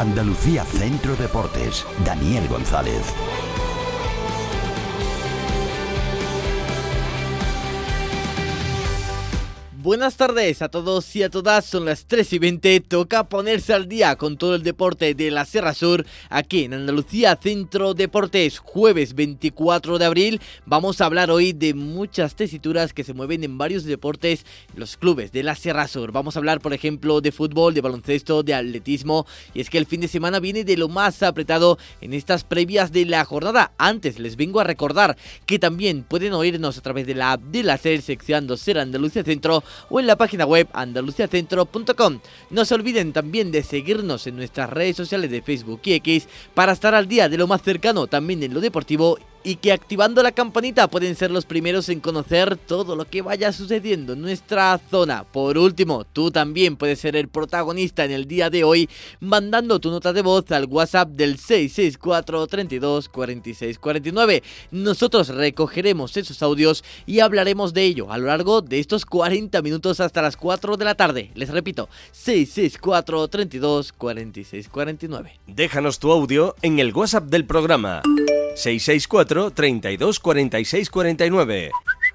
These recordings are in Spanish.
Andalucía Centro Deportes, Daniel González. Buenas tardes a todos y a todas, son las 3:20, toca ponerse al día con todo el deporte de la Sierra Sur, aquí en Andalucía Centro Deportes, jueves 24 de abril, vamos a hablar hoy de muchas tesituras que se mueven en varios deportes, los clubes de la Sierra Sur, vamos a hablar por ejemplo de fútbol, de baloncesto, de atletismo, y es que el fin de semana viene de lo más apretado en estas previas de la jornada. Antes les vengo a recordar que también pueden oírnos a través de la app de la SER, seccionando Ser Andalucía Centro, o en la página web andaluciacentro.com. No se olviden también de seguirnos en nuestras redes sociales de Facebook y X para estar al día de lo más cercano también en lo deportivo, y que activando la campanita pueden ser los primeros en conocer todo lo que vaya sucediendo en nuestra zona. Por último, tú también puedes ser el protagonista en el día de hoy mandando tu nota de voz al WhatsApp del 664 32 46 49. Nosotros recogeremos esos audios y hablaremos de ello a lo largo de estos 40 minutos hasta las 4 de la tarde. Les repito, 664 32 46 49. Déjanos tu audio en el WhatsApp del programa 664 32 46 49.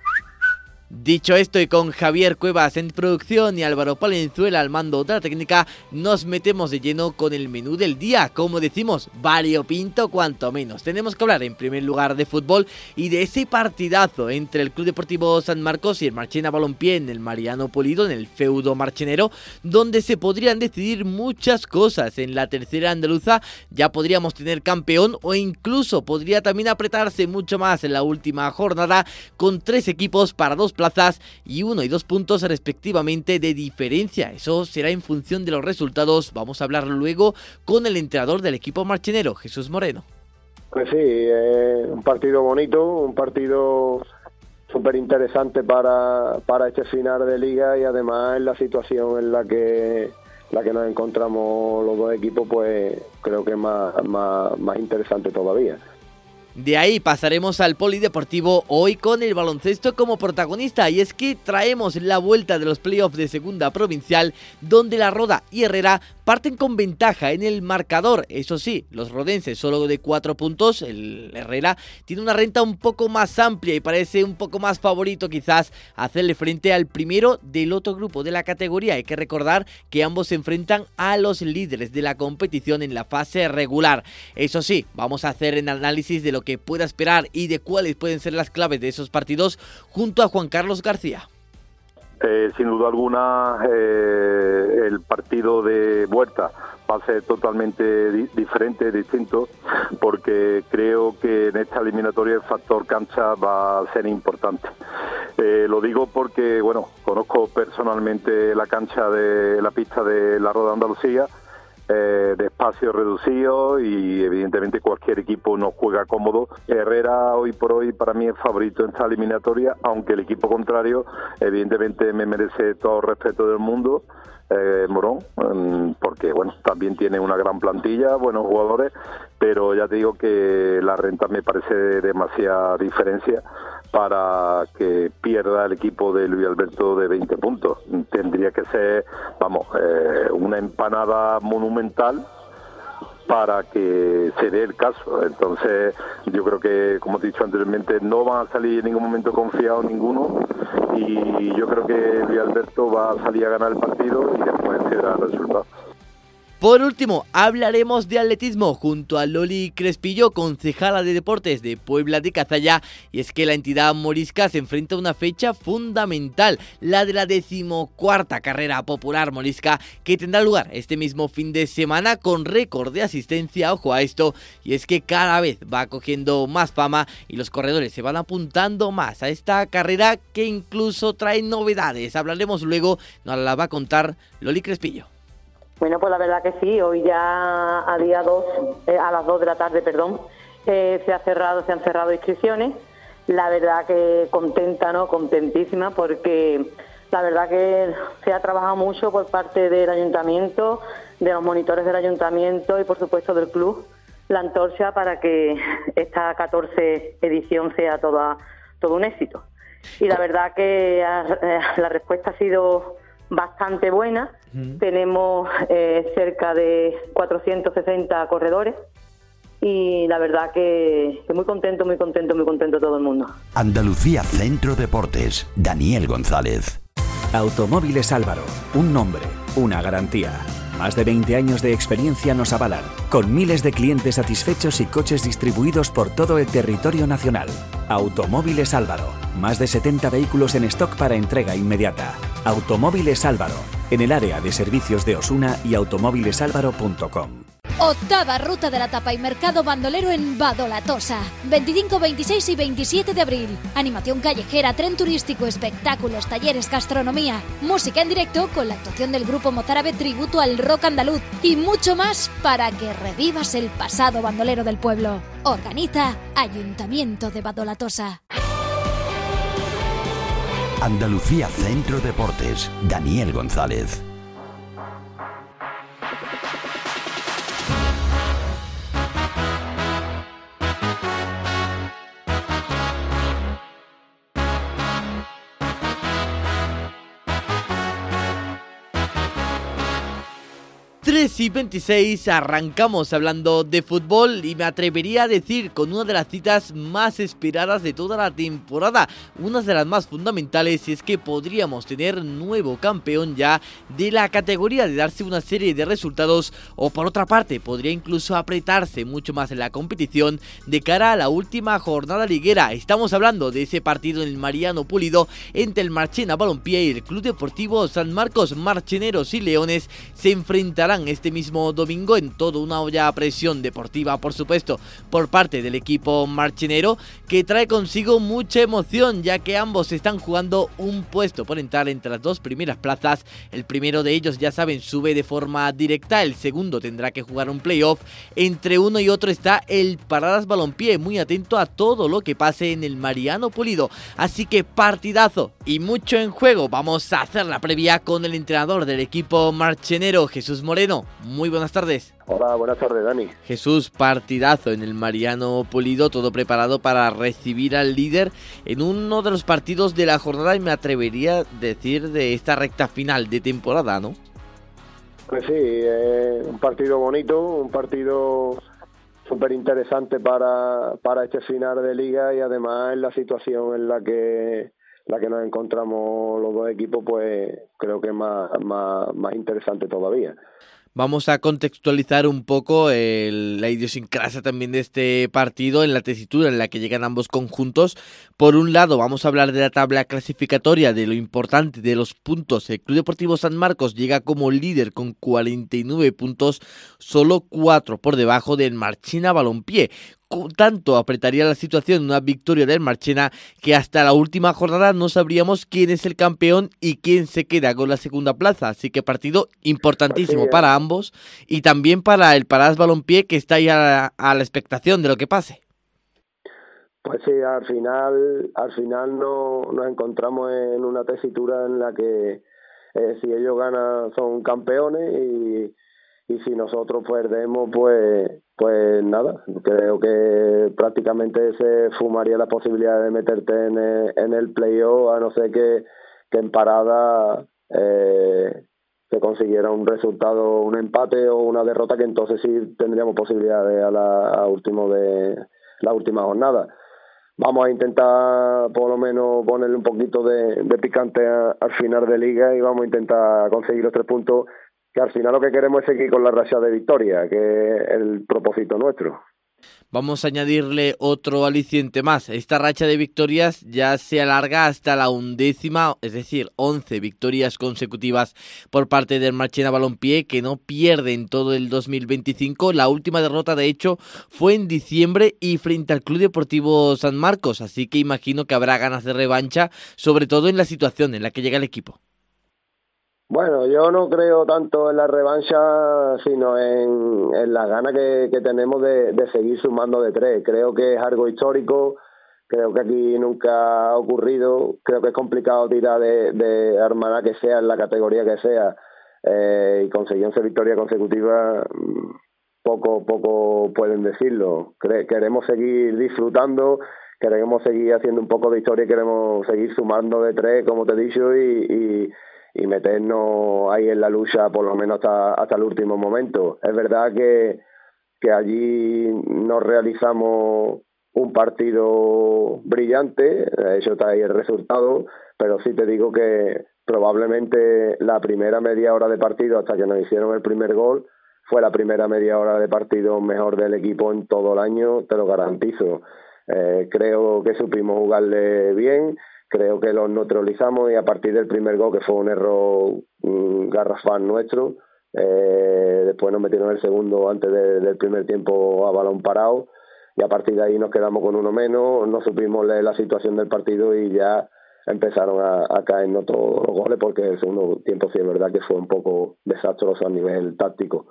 Dicho esto, y con Javier Cuevas en producción y Álvaro Palenzuela al mando de la técnica, nos metemos de lleno con el menú del día. Como decimos, variopinto cuanto menos. Tenemos que hablar en primer lugar de fútbol y de ese partidazo entre el Club Deportivo San Marcos y el Marchena Balompié en el Mariano Pulido, en el feudo marchenero, donde se podrían decidir muchas cosas. En la tercera andaluza ya podríamos tener campeón, o incluso podría también apretarse mucho más en la última jornada, con 3 equipos para 2 plazas y 1 y 2 puntos respectivamente de diferencia. Eso será en función de los resultados. Vamos a hablar luego con el entrenador del equipo marchenero, Jesús Moreno. Pues sí, un partido bonito, un partido súper interesante para este final de liga, y además en la situación en la que nos encontramos los dos equipos, pues creo que es más interesante todavía. De ahí pasaremos al polideportivo, hoy con el baloncesto como protagonista, y es que traemos la vuelta de los playoffs de segunda provincial, donde La Roda y Herrera parten con ventaja en el marcador. Eso sí, los rodenses solo de 4 puntos, el Herrera tiene una renta un poco más amplia y parece un poco más favorito quizás hacerle frente al primero del otro grupo de la categoría. Hay que recordar que ambos se enfrentan a los líderes de la competición en la fase regular. Eso sí, vamos a hacer un análisis de lo que pueda esperar y de cuáles pueden ser las claves de esos partidos junto a Juan Carlos García. Sin duda alguna, el partido de vuelta va a ser totalmente diferente, distinto, porque creo que en esta eliminatoria el factor cancha va a ser importante. Lo digo porque, bueno, conozco personalmente la cancha de la pista de La Roda Andalucía, de espacio reducido, y evidentemente cualquier equipo no juega cómodo. Herrera hoy por hoy para mí es favorito en esta eliminatoria, aunque el equipo contrario evidentemente me merece todo el respeto del mundo, Morón, porque bueno, también tiene una gran plantilla, buenos jugadores, pero ya te digo que la renta me parece demasiada diferencia para que pierda el equipo de Luis Alberto de 20 puntos. Tendría que ser, una empanada monumental para que se dé el caso. Entonces yo creo que, como te he dicho anteriormente, no van a salir en ningún momento confiados ninguno, y yo creo que Luis Alberto va a salir a ganar el partido y después se dará el resultado. Por último, hablaremos de atletismo junto a Loli Crespillo, concejala de deportes de Puebla de Cazalla, y es que la entidad morisca se enfrenta a una fecha fundamental, la de la 14ª carrera popular morisca, que tendrá lugar este mismo fin de semana con récord de asistencia. Ojo a esto, y es que cada vez va cogiendo más fama y los corredores se van apuntando más a esta carrera, que incluso trae novedades. Hablaremos luego, nos la va a contar Loli Crespillo. Bueno, pues la verdad que sí, hoy ya a día 2, a las 2 de la tarde, se han cerrado inscripciones. La verdad que contenta, ¿no? Contentísima, porque la verdad que se ha trabajado mucho por parte del ayuntamiento, de los monitores del ayuntamiento y por supuesto del club, la antorcha, para que esta 14 edición sea todo un éxito. Y la verdad que la respuesta ha sido bastante buena. Tenemos cerca de 460 corredores y la verdad que muy contento todo el mundo. Andalucía Centro Deportes, Daniel González. Automóviles Álvaro, un nombre, una garantía. Más de 20 años de experiencia nos avalan, con miles de clientes satisfechos y coches distribuidos por todo el territorio nacional. Automóviles Álvaro, más de 70 vehículos en stock para entrega inmediata. Automóviles Álvaro, en el área de servicios de Osuna y automóvilesalvaro.com. Octava ruta de la tapa y mercado bandolero en Badolatosa. 25, 26 y 27 de abril. Animación callejera, tren turístico, espectáculos, talleres, gastronomía, música en directo con la actuación del grupo mozárabe tributo al rock andaluz y mucho más para que revivas el pasado bandolero del pueblo. Organiza Ayuntamiento de Badolatosa. Andalucía Centro Deportes, Daniel González. Y 26 arrancamos hablando de fútbol y me atrevería a decir con una de las citas más esperadas de toda la temporada, una de las más fundamentales, y es que podríamos tener nuevo campeón ya de la categoría, de darse una serie de resultados, o por otra parte podría incluso apretarse mucho más en la competición de cara a la última jornada liguera. Estamos hablando de ese partido en el Mariano Pulido entre el Marchena Balompié y el Club Deportivo San Marcos. Marcheneros y Leones se enfrentarán este mismo domingo en toda una olla a presión deportiva, por supuesto, por parte del equipo marchenero, que trae consigo mucha emoción, ya que ambos están jugando un puesto por entrar entre las dos primeras plazas. El primero de ellos, ya saben, sube de forma directa, el segundo tendrá que jugar un playoff. Entre uno y otro está el Paradas Balompié, muy atento a todo lo que pase en el Mariano Pulido, así que partidazo y mucho en juego. Vamos a hacer la previa con el entrenador del equipo marchenero, Jesús Moreno. Muy buenas tardes. Hola, buenas tardes, Dani. Jesús, partidazo en el Mariano Pulido, todo preparado para recibir al líder en uno de los partidos de la jornada, y me atrevería a decir de esta recta final de temporada, ¿no? Pues sí, un partido bonito, un partido súper interesante para este final de liga, y además en la situación en la que nos encontramos los dos equipos, pues creo que es más interesante todavía. Vamos a contextualizar un poco la idiosincrasia también de este partido en la tesitura en la que llegan ambos conjuntos. Por un lado, vamos a hablar de la tabla clasificatoria, de lo importante de los puntos. El Club Deportivo San Marcos llega como líder con 49 puntos, solo 4 por debajo del Marchena Balompié. Tanto apretaría la situación una victoria del Marchena que hasta la última jornada no sabríamos quién es el campeón y quién se queda con la segunda plaza. Así que partido importantísimo para ambos, y también para el Paradas Balompié, que está ahí a la expectación de lo que pase. Pues sí, al final nos encontramos en una tesitura en la que si ellos ganan son campeones, y si nosotros perdemos, pues nada, creo que prácticamente se fumaría la posibilidad de meterte en el playoff, a no ser que en Parada se consiguiera un resultado, un empate o una derrota, que entonces sí tendríamos posibilidades a la última jornada. Vamos a intentar por lo menos ponerle un poquito de picante al final de liga, y vamos a intentar conseguir los 3 puntos, que al final lo que queremos es seguir con la racha de victoria, que es el propósito nuestro. Vamos a añadirle otro aliciente más. Esta racha de victorias ya se alarga hasta la 11ª, es decir, 11 victorias consecutivas por parte del Marchena Balompié, que no pierde en todo el 2025. La última derrota, de hecho, fue en diciembre y frente al Club Deportivo San Marcos, así que imagino que habrá ganas de revancha, sobre todo en la situación en la que llega el equipo. Bueno, yo no creo tanto en la revancha, sino en la gana que tenemos de seguir sumando de 3. Creo que es algo histórico, creo que aquí nunca ha ocurrido, creo que es complicado tirar de hermana que sea, en la categoría que sea, y conseguir 11 victorias consecutivas, poco pueden decirlo. Queremos seguir disfrutando, queremos seguir haciendo un poco de historia, y queremos seguir sumando de 3, como te he dicho, y meternos ahí en la lucha por lo menos hasta el último momento. Es verdad que allí no realizamos un partido brillante, de hecho está ahí el resultado, pero sí te digo que probablemente la primera media hora de partido hasta que nos hicieron el primer gol fue la primera media hora de partido mejor del equipo en todo el año, te lo garantizo. Creo que supimos jugarle bien, creo que los neutralizamos y a partir del primer gol, que fue un error garrafal nuestro, después nos metieron el segundo antes del primer tiempo a balón parado y a partir de ahí nos quedamos con uno menos, no supimos leer la situación del partido y ya empezaron a caernos todos los goles porque el segundo tiempo sí es verdad que fue un poco desastroso a nivel táctico.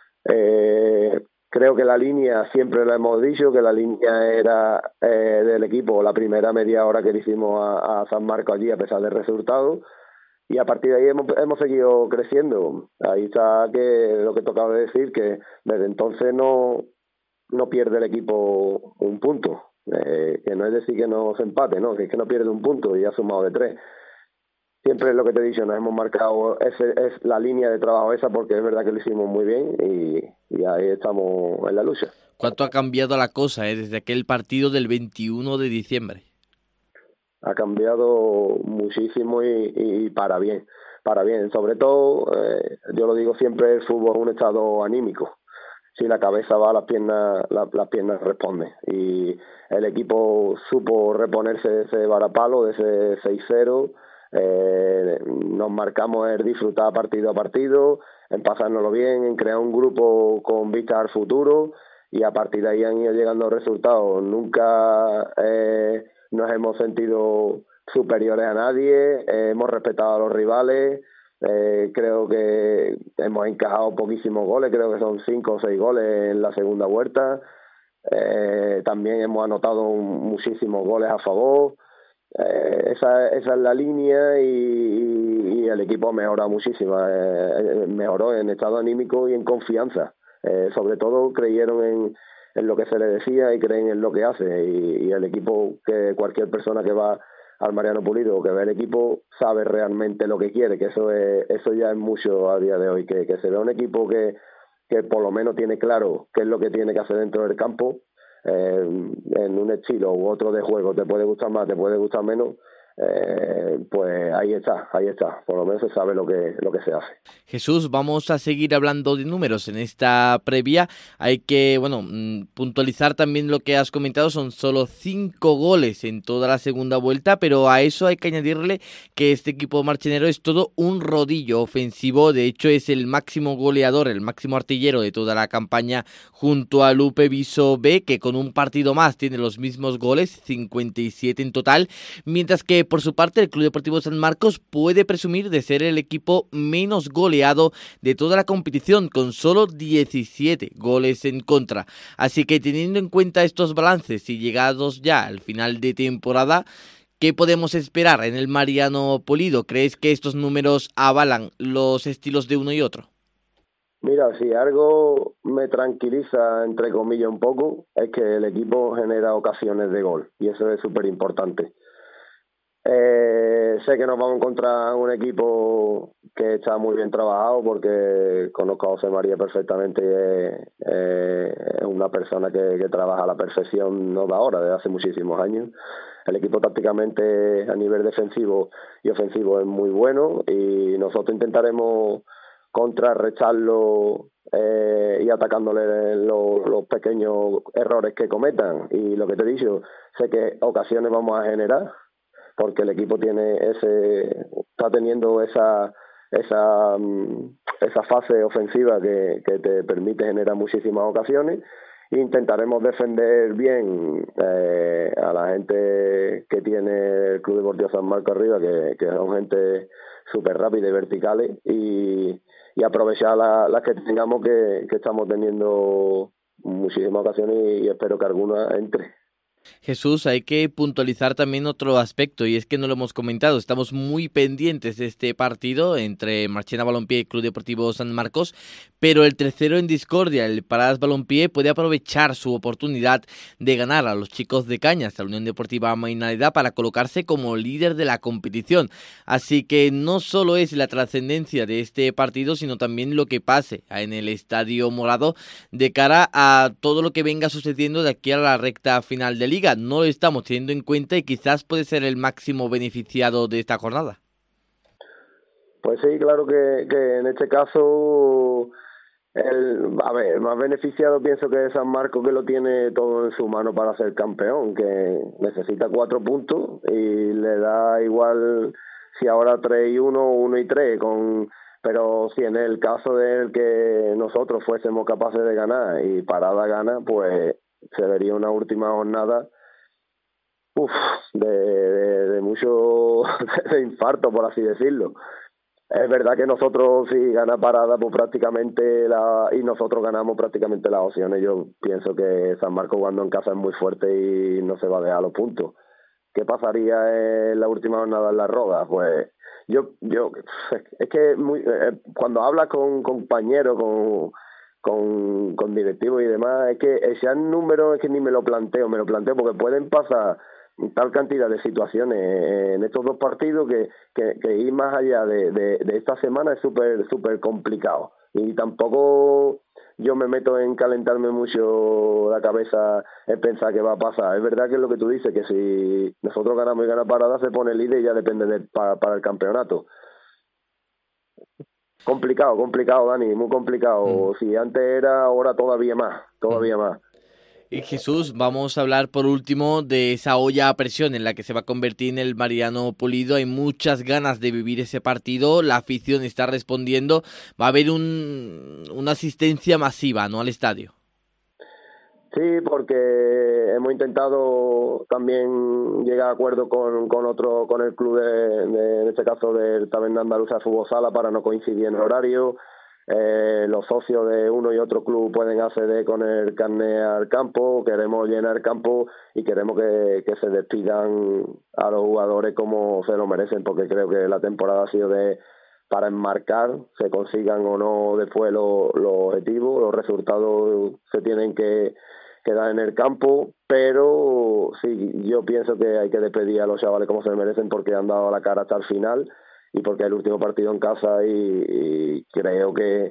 Creo que la línea, siempre lo hemos dicho, que la línea era del equipo la primera media hora que le hicimos a San Marcos allí a pesar del resultado y a partir de ahí hemos seguido creciendo. Ahí está que lo que tocaba de decir, que desde entonces no pierde el equipo un punto, que no es decir que no se empate, no, que es que no pierde un punto y ha sumado de 3. Siempre es lo que te he dicho, nos hemos marcado, es la línea de trabajo esa porque es verdad que lo hicimos muy bien y ahí estamos en la lucha. ¿Cuánto ha cambiado la cosa desde aquel partido del 21 de diciembre? Ha cambiado muchísimo y para bien, sobre todo, yo lo digo siempre, el fútbol es un estado anímico. Si la cabeza va, las piernas responden. Y el equipo supo reponerse de ese varapalo, de ese 6-0. Nos marcamos el disfrutar partido a partido, en pasárnoslo bien, en crear un grupo con vistas al futuro y a partir de ahí han ido llegando resultados. Nunca nos hemos sentido superiores a nadie, hemos respetado a los rivales. Creo que hemos encajado poquísimos goles, creo que son 5 o 6 goles en la segunda vuelta. También hemos anotado muchísimos goles a favor. Esa es la línea y el equipo mejora muchísimo, mejoró en estado anímico y en confianza. Sobre todo creyeron en lo que se le decía y creen en lo que hace y el equipo, que cualquier persona que va al Mariano Pulido o que ve el equipo sabe realmente lo que quiere, que eso ya es mucho a día de hoy, que se vea un equipo que por lo menos tiene claro qué es lo que tiene que hacer dentro del campo. En un estilo u otro de juego te puede gustar más, te puede gustar menos, pues ahí está, por lo menos se sabe lo que se hace. Jesús, vamos a seguir hablando de números en esta previa. Hay que, puntualizar también lo que has comentado, son solo 5 goles en toda la segunda vuelta, pero a eso hay que añadirle que este equipo marchenero es todo un rodillo ofensivo, de hecho es el máximo goleador, el máximo artillero de toda la campaña junto a Lupe Viso B, que con un partido más tiene los mismos goles, 57 en total, mientras que por su parte el Club Deportivo San Marcos puede presumir de ser el equipo menos goleado de toda la competición, con solo 17 goles en contra. Así que teniendo en cuenta estos balances y llegados ya al final de temporada, ¿qué podemos esperar en el Mariano Pulido? ¿Crees que estos números avalan los estilos de uno y otro? Mira, si algo me tranquiliza, entre comillas, un poco, es que el equipo genera ocasiones de gol y eso es súper importante. Sé que nos vamos a encontrar un equipo que está muy bien trabajado porque conozco a José María perfectamente, es una persona que trabaja a la perfección, no de ahora, desde hace muchísimos años. El equipo tácticamente a nivel defensivo y ofensivo es muy bueno y nosotros intentaremos contrarrestarlo y atacándole los pequeños errores que cometan. Y lo que te he dicho, sé que ocasiones vamos a generar porque el equipo está teniendo esa fase ofensiva que te permite generar muchísimas ocasiones. Intentaremos defender bien a la gente que tiene el Club Deportivo San Marcos arriba, que son gente súper rápida y verticales, y aprovechar las que tengamos, que estamos teniendo muchísimas ocasiones y espero que alguna entre. Jesús, hay que puntualizar también otro aspecto, y es que no lo hemos comentado, estamos muy pendientes de este partido entre Marchena Balompié y Club Deportivo San Marcos, pero el tercero en discordia, el Paradas Balompié, puede aprovechar su oportunidad de ganar a los chicos de Cañas, a la Unión Deportiva Mainaleda, para colocarse como líder de la competición. Así que no solo es la trascendencia de este partido, sino también lo que pase en el Estadio Morado de cara a todo lo que venga sucediendo de aquí a la recta final de Liga. No lo estamos teniendo en cuenta y quizás puede ser el máximo beneficiado de esta jornada. Pues sí, claro que en este caso, más beneficiado pienso que es San Marcos, que lo tiene todo en su mano para ser campeón, que necesita 4 puntos y le da igual si ahora 3-1 o 1-3, pero si en el caso de que nosotros fuésemos capaces de ganar y Parada gana, pues se vería una última jornada de mucho de infarto, por así decirlo. Es verdad que nosotros, si gana Parada, pues prácticamente y nosotros ganamos prácticamente las opciones. Yo pienso que San Marcos jugando en casa es muy fuerte y no se va a dejar los puntos. ¿Qué pasaría en la última jornada en la Roda? Pues yo es que cuando hablas con compañeros, con directivos y demás, es que ese número es que ni me lo planteo porque pueden pasar tal cantidad de situaciones en estos 2 partidos que ir más allá de esta semana es súper complicado, y tampoco yo me meto en calentarme mucho la cabeza en pensar qué va a pasar. Es verdad que es lo que tú dices, que si nosotros ganamos y gana Parada se pone líder y ya depende para el campeonato. Complicado, Dani, muy complicado. Si antes era, ahora todavía más. Y Jesús, vamos a hablar por último de esa olla a presión en la que se va a convertir en el Mariano Pulido. Hay muchas ganas de vivir ese partido, la afición está respondiendo, va a haber una asistencia masiva, ¿no?, al estadio. Sí, porque hemos intentado también llegar a acuerdo con el club en este caso del Taberna Andaluza Fútbol Sala para no coincidir en el horario. Los socios de uno y otro club pueden acceder con el carnet al campo. Queremos llenar el campo y queremos que se despidan a los jugadores como se lo merecen, porque creo que la temporada ha sido para enmarcar, se consigan o no después los objetivos. Los resultados se tienen que dar en el campo, pero sí, yo pienso que hay que despedir a los chavales como se merecen, porque han dado la cara hasta el final y porque es el último partido en casa, y creo que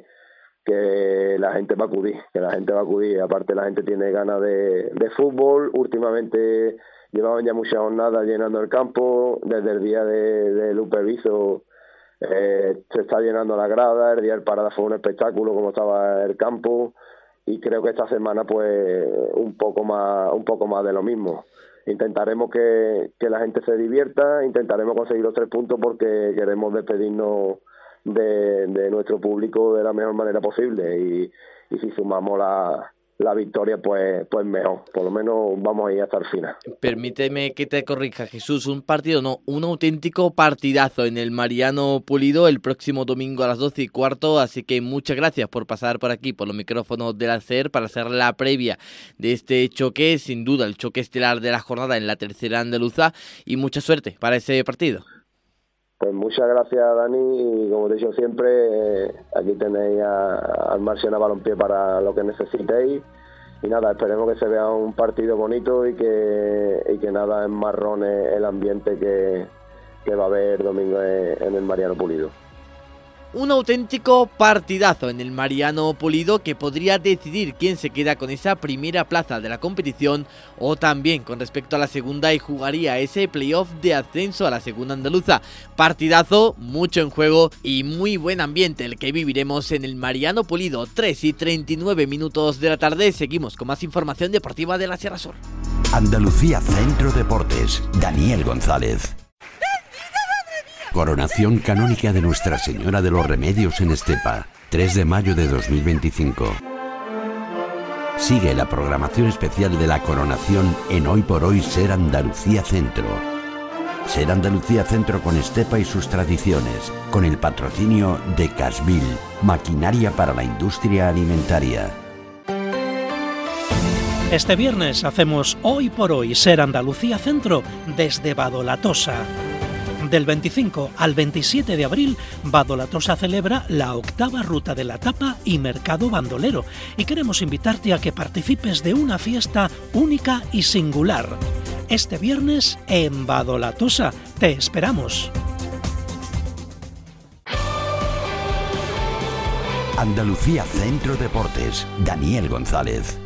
la gente va a acudir, aparte la gente tiene ganas de fútbol. Últimamente llevaban ya muchas jornadas llenando el campo, desde el día de Lupe Viso se está llenando la grada, el día del Parada fue un espectáculo como estaba el campo, y creo que esta semana pues un poco más de lo mismo. Intentaremos que la gente se divierta, intentaremos conseguir los 3 puntos porque queremos despedirnos de nuestro público de la mejor manera posible, y si sumamos la victoria pues mejor, por lo menos vamos a ir hasta el final. Permíteme que te corrija, Jesús, un auténtico partidazo en el Mariano Pulido el próximo domingo a las 12:15, así que muchas gracias por pasar por aquí, por los micrófonos de la SER, para hacer la previa de este choque, sin duda el choque estelar de la jornada en la tercera andaluza, y mucha suerte para ese partido. Pues muchas gracias, Dani, y como te he dicho siempre, aquí tenéis al Marchena Balompié para lo que necesitéis, y nada, esperemos que se vea un partido bonito y que nada enmarrone el ambiente que va a haber domingo en el Mariano Pulido. Un auténtico partidazo en el Mariano Pulido que podría decidir quién se queda con esa primera plaza de la competición, o también con respecto a la segunda, y jugaría ese playoff de ascenso a la segunda andaluza. Partidazo, mucho en juego y muy buen ambiente el que viviremos en el Mariano Pulido. 3:39 de la tarde, seguimos con más información deportiva de la Sierra Sur. Andalucía Centro Deportes, Daniel González. Coronación canónica de Nuestra Señora de los Remedios en Estepa, 3 de mayo de 2025. Sigue la programación especial de la coronación en Hoy por Hoy Ser Andalucía Centro. Ser Andalucía Centro con Estepa y sus tradiciones, con el patrocinio de Casbil, maquinaria para la industria alimentaria. Este viernes hacemos Hoy por Hoy Ser Andalucía Centro desde Badolatosa. Del 25 al 27 de abril, Badolatosa celebra la 8ª Ruta de la Tapa y Mercado Bandolero y queremos invitarte a que participes de una fiesta única y singular. Este viernes en Badolatosa. Te esperamos. Andalucía Centro Deportes. Daniel González.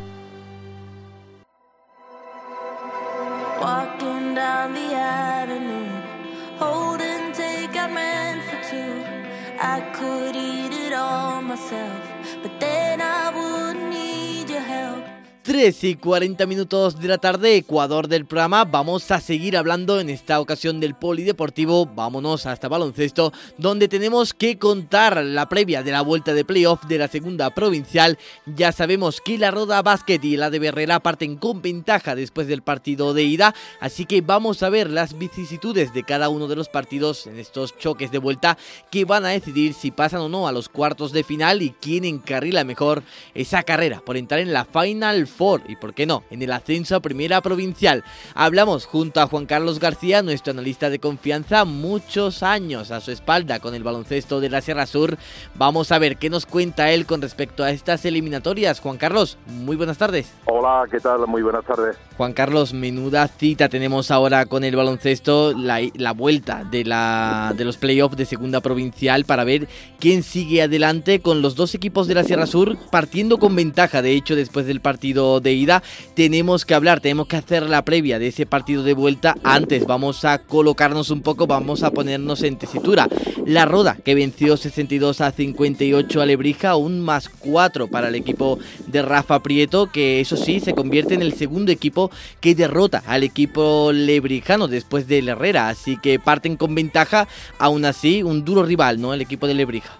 Walking down the avenue, holding takeout meant for two. I could eat it all myself, but then I wouldn't need your help. 3:40 de la tarde, Ecuador del programa. Vamos a seguir hablando en esta ocasión del polideportivo. Vámonos hasta baloncesto, donde tenemos que contar la previa de la vuelta de playoff de la segunda provincial. Ya sabemos que la Roda Básquet y la de Herrera parten con ventaja después del partido de ida, así que vamos a ver las vicisitudes de cada uno de los partidos en estos choques de vuelta que van a decidir si pasan o no a los cuartos de final y quién encarrila mejor esa carrera por entrar en la Final Four y, por qué no, en el ascenso a Primera Provincial. Hablamos junto a Juan Carlos García, nuestro analista de confianza, muchos años a su espalda con el baloncesto de la Sierra Sur. Vamos a ver qué nos cuenta él con respecto a estas eliminatorias. Juan Carlos, muy buenas tardes. Hola, ¿qué tal? Muy buenas tardes. Juan Carlos, menuda cita tenemos ahora con el baloncesto, la vuelta de los playoffs de Segunda Provincial para ver quién sigue adelante con los dos equipos de la Sierra Sur partiendo con ventaja. De hecho, después del partido de ida tenemos que hacer la previa de ese partido de vuelta. Antes vamos a colocarnos un poco, vamos a ponernos en tesitura. La Roda, que venció 62-58 a Lebrija, un +4 para el equipo de Rafa Prieto, que eso sí, se convierte en el segundo equipo que derrota al equipo lebrijano después del Herrera, así que parten con ventaja. Aún así, un duro rival, ¿no?, el equipo de Lebrija.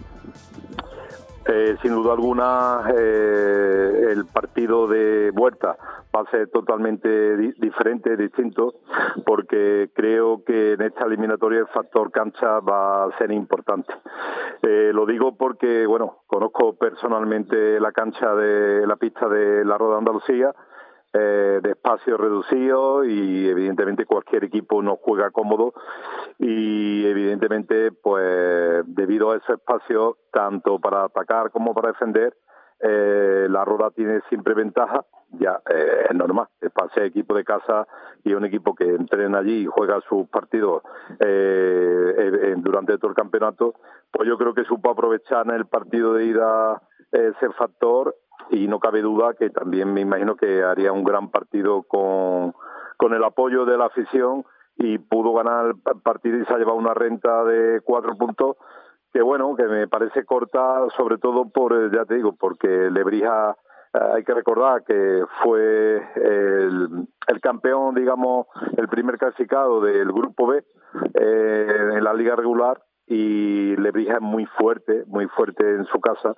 Sin duda alguna, el partido de vuelta va a ser totalmente diferente, distinto, porque creo que en esta eliminatoria el factor cancha va a ser importante. Lo digo porque, bueno, conozco personalmente la cancha de la pista de la Roda Andalucía, de espacio reducido, y evidentemente cualquier equipo no juega cómodo, y evidentemente pues debido a ese espacio tanto para atacar como para defender, la Roda tiene siempre ventaja. Ya es normal, para ser equipo de casa y un equipo que entrena allí y juega sus partidos durante todo el campeonato, pues yo creo que supo aprovechar en el partido de ida ese factor, y no cabe duda que también me imagino que haría un gran partido con el apoyo de la afición, y pudo ganar el partido y se ha llevado una renta de 4 puntos que, bueno, que me parece corta, sobre todo ya te digo, porque Lebrija, hay que recordar que fue el campeón, digamos, el primer clasificado del grupo B en la liga regular, y Lebrija es muy fuerte en su casa,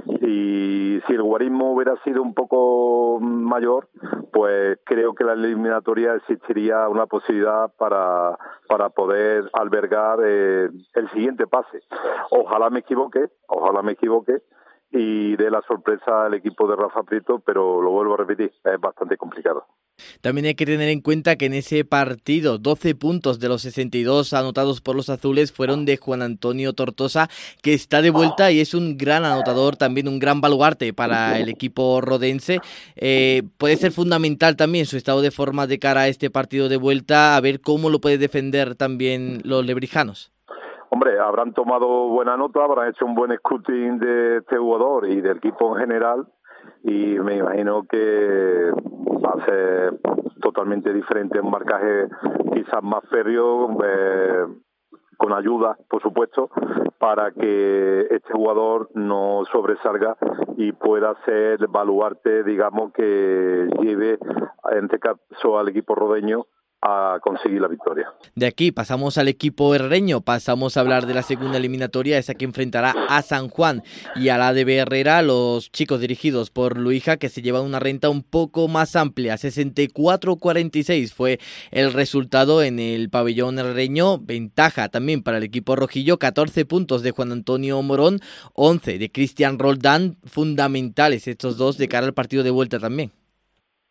y si el guarismo hubiera sido un poco mayor, pues creo que la eliminatoria existiría una posibilidad para poder albergar el siguiente pase. Ojalá me equivoque y dé la sorpresa al equipo de Rafa Prieto, pero lo vuelvo a repetir, es bastante complicado. También hay que tener en cuenta que en ese partido 12 puntos de los 62 anotados por los azules fueron de Juan Antonio Tortosa, que está de vuelta y es un gran anotador, también un gran baluarte para el equipo rodense. Puede ser fundamental también su estado de forma de cara a este partido de vuelta, a ver cómo lo puede defender también los lebrijanos. Hombre, habrán tomado buena nota, habrán hecho un buen scouting de este jugador y del equipo en general, y me imagino que va a ser totalmente diferente, un marcaje quizás más férreo, con ayuda, por supuesto, para que este jugador no sobresalga y pueda ser el baluarte, digamos, que lleve, en este caso, al equipo rodeño a conseguir la victoria. De aquí pasamos al equipo herrereño, pasamos a hablar de la segunda eliminatoria, esa que enfrentará a San Juan y a la de Herrera, los chicos dirigidos por Luija, que se llevan una renta un poco más amplia. 64-46 fue el resultado en el pabellón herrereño, ventaja también para el equipo rojillo, 14 puntos de Juan Antonio Morón, 11 de Cristian Roldán, fundamentales estos dos de cara al partido de vuelta también.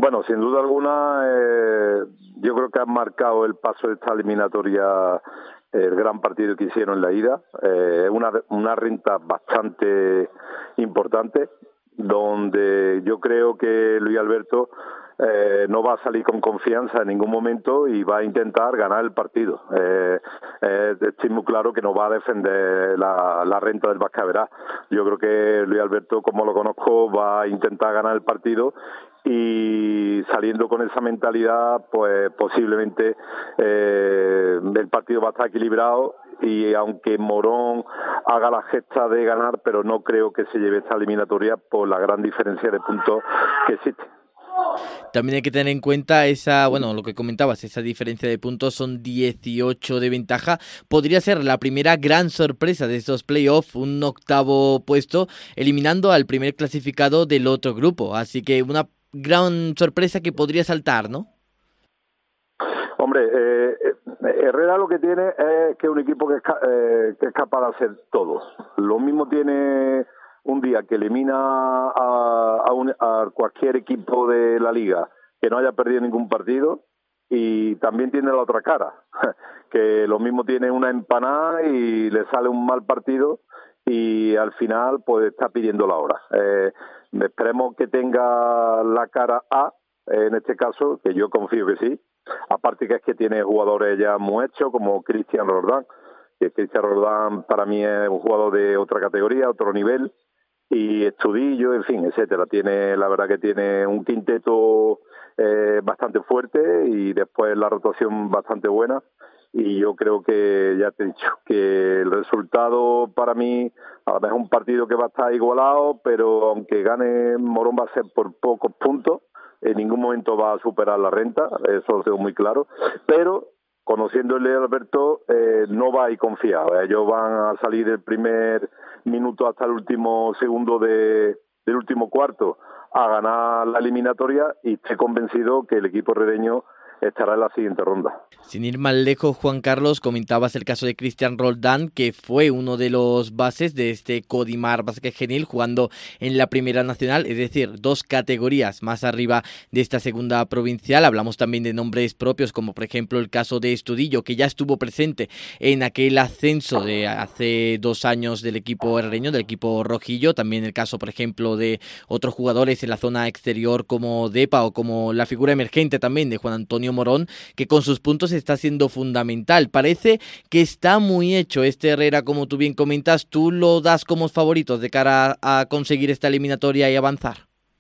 Bueno, sin duda alguna, yo creo que han marcado el paso de esta eliminatoria el gran partido que hicieron en la ida. Es una renta bastante importante, donde yo creo que Luis Alberto no va a salir con confianza en ningún momento y va a intentar ganar el partido. Estoy muy claro que no va a defender la renta del Vascaverá. Yo creo que Luis Alberto, como lo conozco, va a intentar ganar el partido, y saliendo con esa mentalidad, pues posiblemente el partido va a estar equilibrado, y aunque Morón haga la gesta de ganar, pero no creo que se lleve esta eliminatoria por la gran diferencia de puntos que existe. También hay que tener en cuenta lo que comentabas, esa diferencia de puntos, son 18 de ventaja. Podría ser la primera gran sorpresa de estos playoffs, un octavo puesto, eliminando al primer clasificado del otro grupo. Así que una gran sorpresa que podría saltar, ¿no? Hombre, Herrera lo que tiene es que es un equipo que es capaz de hacer todo. Lo mismo tiene un día que elimina a cualquier equipo de la liga que no haya perdido ningún partido, y también tiene la otra cara, que lo mismo tiene una empanada y le sale un mal partido y al final pues está pidiendo la hora. Esperemos que tenga la cara A, en este caso, que yo confío que sí. Aparte que es que tiene jugadores ya muy hechos, como Cristian Roldán, que Cristian Roldán para mí es un jugador de otra categoría, otro nivel, y Estudillo, en fin, etcétera. La verdad que tiene un quinteto bastante fuerte, y después la rotación bastante buena, y yo creo que, ya te he dicho, que el resultado para mí, a lo mejor es un partido que va a estar igualado, pero aunque gane Morón va a ser por pocos puntos, en ningún momento va a superar la renta, eso lo tengo muy claro, pero conociéndole a Alberto, no va a ir confiado. Ellos van a salir del primer minuto hasta el último segundo del último cuarto a ganar la eliminatoria, y estoy convencido que el equipo herrereño estará en la siguiente ronda. Sin ir más lejos, Juan Carlos, comentabas el caso de Cristian Roldán, que fue uno de los bases de este Codimar Básquet Genil, jugando en la Primera Nacional, es decir, 2 categorías más arriba de esta segunda provincial. Hablamos también de nombres propios, como por ejemplo el caso de Estudillo, que ya estuvo presente en aquel ascenso de hace 2 años del equipo herrereño, del equipo rojillo. También el caso, por ejemplo, de otros jugadores en la zona exterior como Depa, o como la figura emergente también de Juan Antonio Morón, que con sus puntos está siendo fundamental. Parece que está muy hecho este Herrera, como tú bien comentas. ¿Tú lo das como favoritos de cara a conseguir esta eliminatoria y avanzar?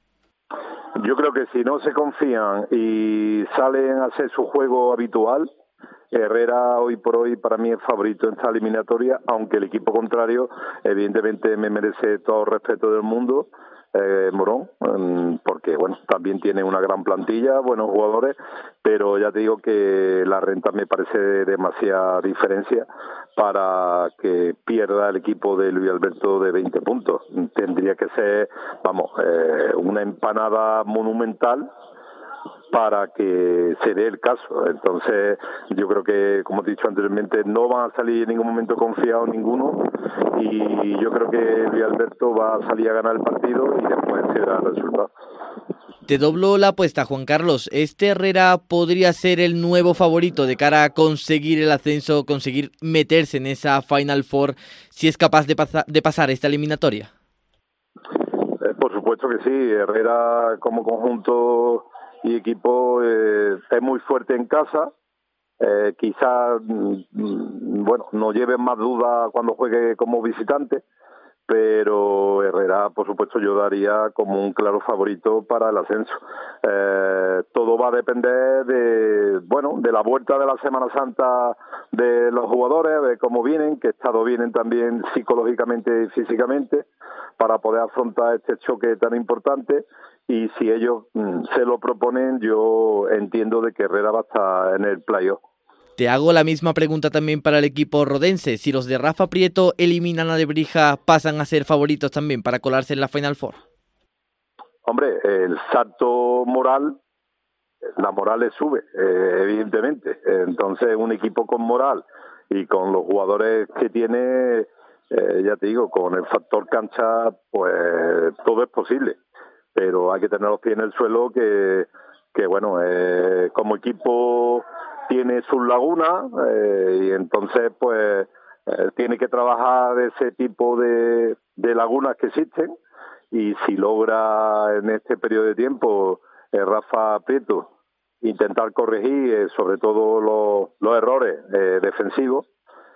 Yo creo que si no se confían y salen a hacer su juego habitual, Herrera hoy por hoy para mí es favorito en esta eliminatoria, aunque el equipo contrario evidentemente me merece todo el respeto del mundo, Morón, porque bueno, también tiene una gran plantilla, buenos jugadores, pero ya te digo que la renta me parece demasiada diferencia para que pierda el equipo de Luis Alberto de 20 puntos. Tendría que ser, una empanada monumental para que se dé el caso. Entonces yo creo que, como te he dicho anteriormente, no van a salir en ningún momento confiados ninguno, y yo creo que Luis Alberto va a salir a ganar el partido y después se verá el resultado. Te doblo la apuesta, Juan Carlos. ¿Este Herrera podría ser el nuevo favorito de cara a conseguir el ascenso, conseguir meterse en esa Final Four, si es capaz de pasar esta eliminatoria? Por supuesto que sí. Herrera como conjunto y equipo es muy fuerte en casa. Quizás no lleve más duda cuando juegue como visitante, pero Herrera, por supuesto, yo daría como un claro favorito para el ascenso. Todo va a depender de la vuelta de la Semana Santa de los jugadores, de cómo vienen, qué estado vienen también psicológicamente y físicamente, para poder afrontar este choque tan importante. Y si ellos se lo proponen, yo entiendo de que Herrera va a estar en el playoff. Te hago la misma pregunta también para el equipo rodense. Si los de Rafa Prieto eliminan a Lebrija, ¿pasan a ser favoritos también para colarse en la Final Four? Hombre, el salto moral, la moral le sube, evidentemente. Entonces, un equipo con moral y con los jugadores que tiene, ya te digo, con el factor cancha, pues todo es posible. Pero hay que tener los pies en el suelo, que que bueno, como equipo tiene sus lagunas y entonces pues tiene que trabajar ese tipo de lagunas que existen, y si logra en este periodo de tiempo Rafa Prieto intentar corregir sobre todo los errores defensivos,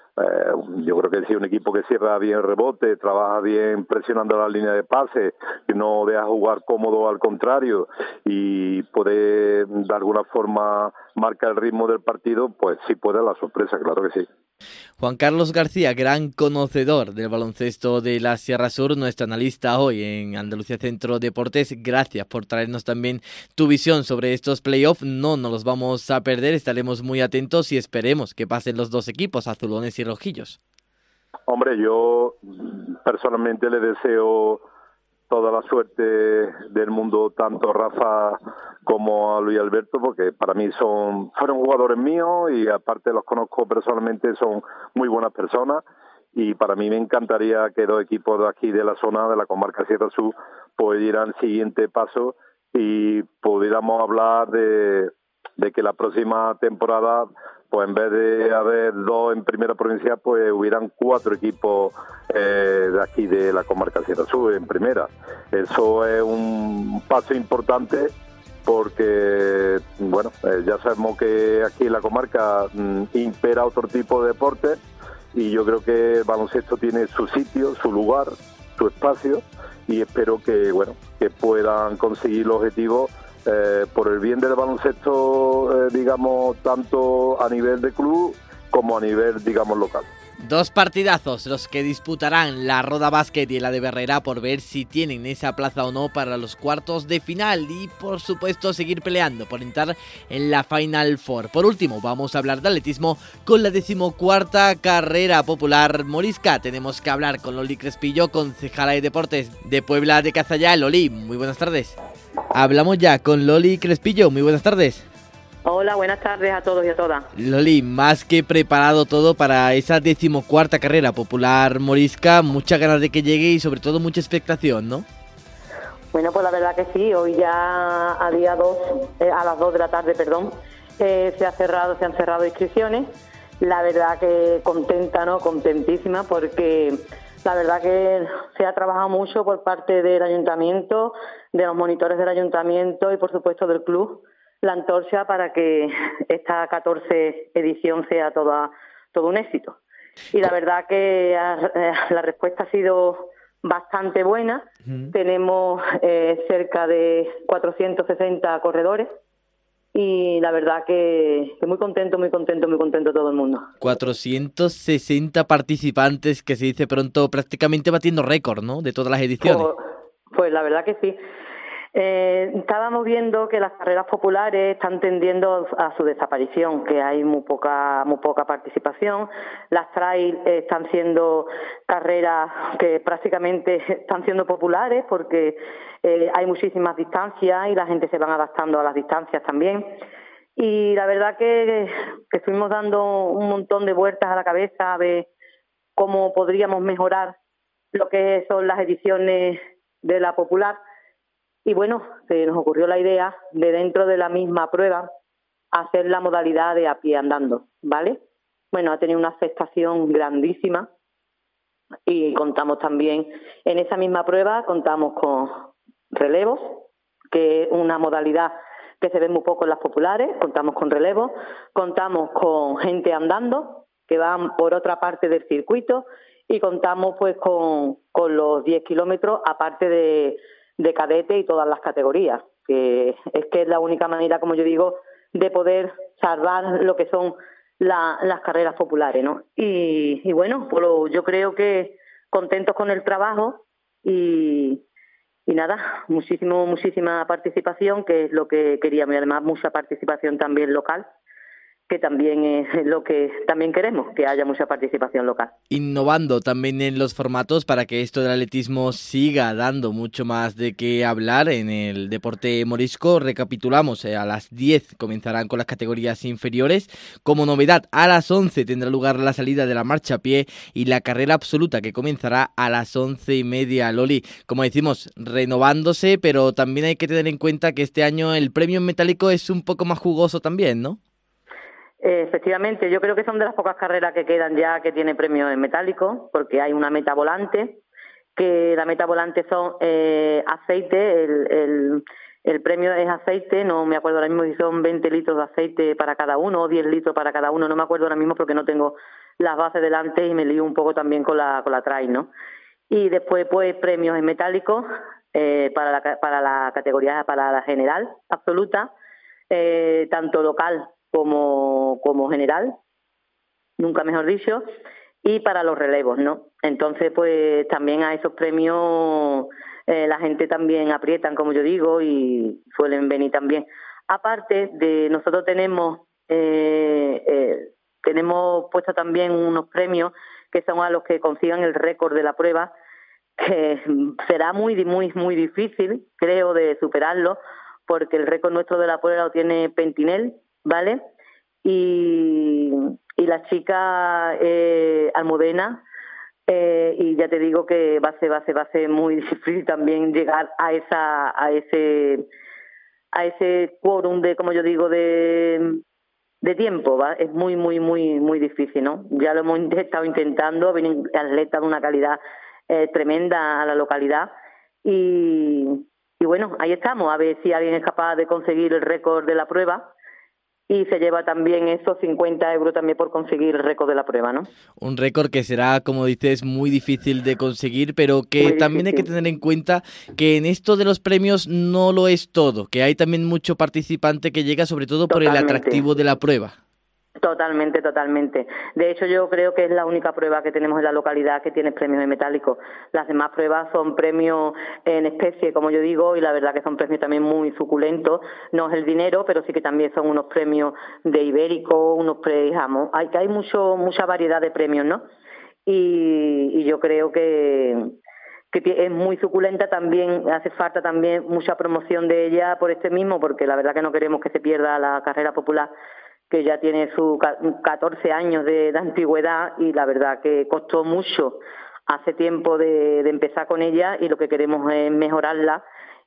yo creo que si un equipo que cierra bien el rebote, trabaja bien presionando la línea de pase, que no deja jugar cómodo al contrario y puede de alguna forma marcar el ritmo del partido, pues sí puede la sorpresa, claro que sí. Juan Carlos García, gran conocedor del baloncesto de la Sierra Sur, nuestro analista hoy en Andalucía Centro Deportes. Gracias por traernos también tu visión sobre estos playoffs. No nos los vamos a perder, estaremos muy atentos y esperemos que pasen los dos equipos, azulones y rojillos. Hombre, yo personalmente le deseo toda la suerte del mundo tanto a Rafa como a Luis Alberto, porque para mí fueron jugadores míos y aparte los conozco personalmente, son muy buenas personas, y para mí me encantaría que dos equipos de aquí de la zona de la comarca Sierra Sur pues dieran el siguiente paso y pudiéramos hablar de que la próxima temporada, pues en vez de haber dos en primera provincia, pues hubieran 4 equipos de aquí de la comarca Sierra Sur en primera. Eso es un paso importante porque, bueno, ya sabemos que aquí en la comarca impera otro tipo de deporte, y yo creo que el baloncesto tiene su sitio, su lugar, su espacio, y espero que, bueno, que puedan conseguir los objetivos por el bien del baloncesto, digamos, tanto a nivel de club como a nivel, digamos, local. Dos partidazos los que disputarán la Roda Básquet y la de Berrera por ver si tienen esa plaza o no para los cuartos de final y por supuesto seguir peleando por entrar en la Final Four. Por último, vamos a hablar de atletismo con la 14ª carrera popular morisca. Tenemos que hablar con Loli Crespillo, concejala de deportes de Puebla de Cazalla. Loli, muy buenas tardes. Hablamos ya con Loli Crespillo, muy buenas tardes. Hola, buenas tardes a todos y a todas. Loli, más que preparado todo para esa 14ª carrera popular morisca, muchas ganas de que llegue y sobre todo mucha expectación, ¿no? Bueno, pues la verdad que sí, hoy ya a día 2, a las 2 de la tarde, se han cerrado inscripciones. La verdad que contenta, ¿no? Contentísima, porque la verdad que se ha trabajado mucho por parte del ayuntamiento, de los monitores del ayuntamiento y por supuesto del club, la antorcha para que esta 14 edición sea todo un éxito. Y la verdad que la respuesta ha sido bastante buena. Tenemos cerca de 460 corredores y la verdad que muy contento todo el mundo. 460 participantes, que se dice pronto, prácticamente batiendo récord, ¿no?, de todas las ediciones. Pues la verdad que sí. Estábamos viendo que las carreras populares están tendiendo a su desaparición, que hay muy poca participación. Las trail están siendo carreras que prácticamente están siendo populares porque hay muchísimas distancias y la gente se van adaptando a las distancias también. Y la verdad que estuvimos dando un montón de vueltas a la cabeza a ver cómo podríamos mejorar lo que son las ediciones de la popular. Y bueno, se nos ocurrió la idea de dentro de la misma prueba hacer la modalidad de a pie andando, ¿vale? Bueno, ha tenido una aceptación grandísima y contamos también, en esa misma prueba contamos con relevos, que es una modalidad que se ve muy poco en las populares, contamos con relevos, contamos con gente andando, que van por otra parte del circuito, y contamos pues con los 10 kilómetros, aparte de cadete y todas las categorías, que es la única manera, como yo digo, de poder salvar lo que son las carreras populares, ¿no? Y bueno, pues yo creo que contentos con el trabajo y nada, muchísima participación, que es lo que queríamos, y además mucha participación también local, que también es lo que también queremos, que haya mucha participación local. Innovando también en los formatos para que esto del atletismo siga dando mucho más de qué hablar en el deporte morisco. Recapitulamos, a las 10 comenzarán con las categorías inferiores. Como novedad, a las 11 tendrá lugar la salida de la marcha a pie y la carrera absoluta, que comenzará a las 11:30. Loli, como decimos, renovándose, pero también hay que tener en cuenta que este año el premio en metálico es un poco más jugoso también, ¿no? Efectivamente, yo creo que son de las pocas carreras que quedan ya que tiene premios en metálico, porque hay una meta volante, que la meta volante son aceite, el premio es aceite, no me acuerdo ahora mismo si son 20 litros de aceite para cada uno o 10 litros para cada uno, no me acuerdo ahora mismo porque no tengo las bases delante y me lío un poco también con la trail, ¿no? Y después pues premios en metálico para la categoría, para la general absoluta, tanto local como general, nunca mejor dicho, y para los relevos, ¿no? Entonces, pues también a esos premios la gente también aprietan, como yo digo, y suelen venir también. Aparte de, nosotros tenemos puesto también unos premios que son a los que consigan el récord de la prueba, que será muy difícil, creo, de superarlo, porque el récord nuestro de la prueba lo tiene Pentinel, ¿vale? Y la chica Almudena, y ya te digo que va a ser muy difícil también llegar a ese quórum de, como yo digo, de tiempo, ¿va? Es muy difícil, ¿no? Ya lo hemos estado intentando, vienen atletas de una calidad tremenda a la localidad y bueno, ahí estamos, a ver si alguien es capaz de conseguir el récord de la prueba y se lleva también esos 50 euros también por conseguir el récord de la prueba, ¿no? Un récord que será, como dices, muy difícil de conseguir, pero que también hay que tener en cuenta que en esto de los premios no lo es todo, que hay también mucho participante que llega sobre todo por el atractivo de la prueba. Totalmente. De hecho, yo creo que es la única prueba que tenemos en la localidad que tiene premios en metálico. Las demás pruebas son premios en especie, como yo digo, y la verdad que son premios también muy suculentos. No es el dinero, pero sí que también son unos premios de ibérico, unos premios, hay mucha variedad de premios, ¿no? Y yo creo que es muy suculenta también, hace falta también mucha promoción de ella por este mismo, porque la verdad que no queremos que se pierda la carrera popular, que ya tiene sus 14 años de antigüedad y la verdad que costó mucho hace tiempo de empezar con ella y lo que queremos es mejorarla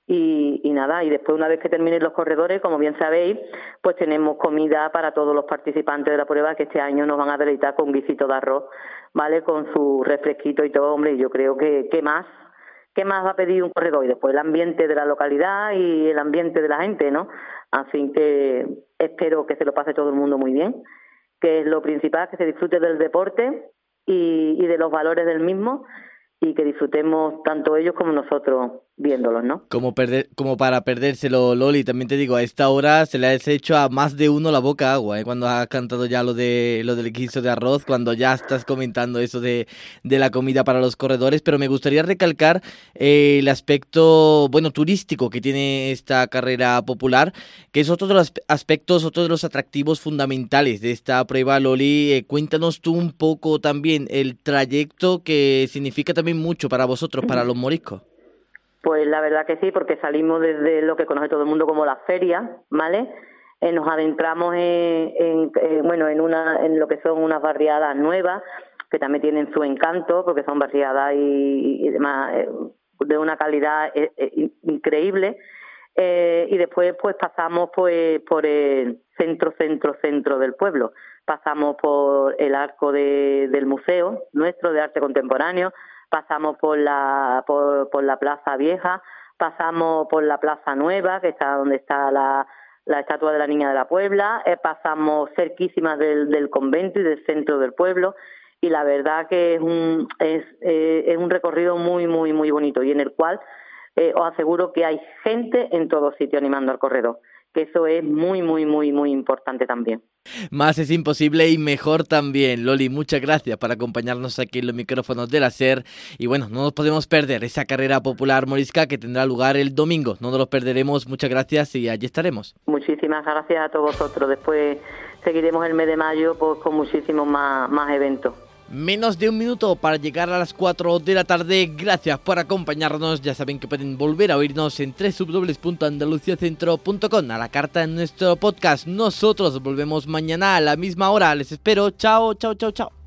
y nada, y después una vez que terminen los corredores, como bien sabéis, pues tenemos comida para todos los participantes de la prueba que este año nos van a deleitar con guisito de arroz, ¿vale? Con su refresquito y todo, hombre, y yo creo que ¿qué más va a pedir un corredor? Y después el ambiente de la localidad y el ambiente de la gente, ¿no? Así que espero que se lo pase todo el mundo muy bien, que es lo principal, que se disfrute del deporte y de los valores del mismo y que disfrutemos tanto ellos como nosotros viéndolos, ¿no? Como para perdérselo, Loli, también te digo, a esta hora se le ha hecho a más de uno la boca agua, cuando has cantado ya lo del guiso de arroz, cuando ya estás comentando eso de la comida para los corredores, pero me gustaría recalcar el aspecto, turístico que tiene esta carrera popular, que es otro de los aspectos, otro de los atractivos fundamentales de esta prueba, Loli. Cuéntanos tú un poco también el trayecto que significa también mucho para vosotros, para los moriscos. Pues la verdad que sí, porque salimos desde lo que conoce todo el mundo como la feria, ¿vale? Nos adentramos en lo que son unas barriadas nuevas, que también tienen su encanto, porque son barriadas y demás de una calidad increíble. Y después pues pasamos por el centro del pueblo. Pasamos por el arco del museo nuestro de arte contemporáneo, pasamos por la Plaza Vieja, pasamos por la Plaza Nueva, que está donde está la estatua de la Niña de la Puebla, pasamos cerquísima del convento y del centro del pueblo, y la verdad que es un recorrido muy bonito, y en el cual os aseguro que hay gente en todos sitios animando al corredor, que eso es muy importante también. Más es imposible y mejor también. Loli, muchas gracias por acompañarnos aquí en los micrófonos de la SER. Y bueno, no nos podemos perder esa carrera popular morisca que tendrá lugar el domingo. No nos lo perderemos. Muchas gracias y allí estaremos. Muchísimas gracias a todos vosotros. Después seguiremos el mes de mayo pues con muchísimos más eventos. Menos de un minuto para llegar a las 4 de la tarde. Gracias por acompañarnos. Ya saben que pueden volver a oírnos en www.andaluciacentro.com, a la carta en nuestro podcast. Nosotros volvemos mañana a la misma hora. Les espero. Chao, chao, chao, chao.